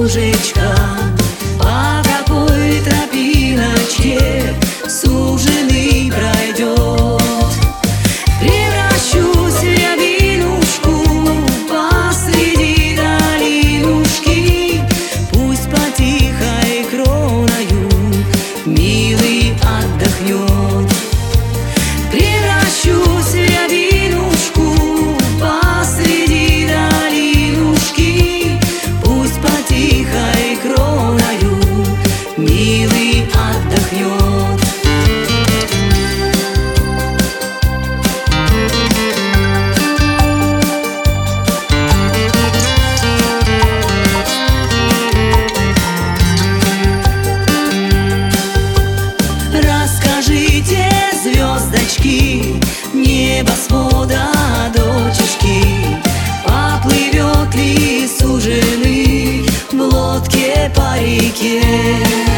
кружечка, по какой тропиночке суженый пройдет. Превращусь в рябинушку посреди долинушки, пусть по тихой кроною милый отдохнет. Превращусь в рябинушку посреди долинушки, пусть по тихой кроною милый отдохнет. Расскажите, звездочки, небосвода дочечки, поплывет ли суженый в лодке по реке?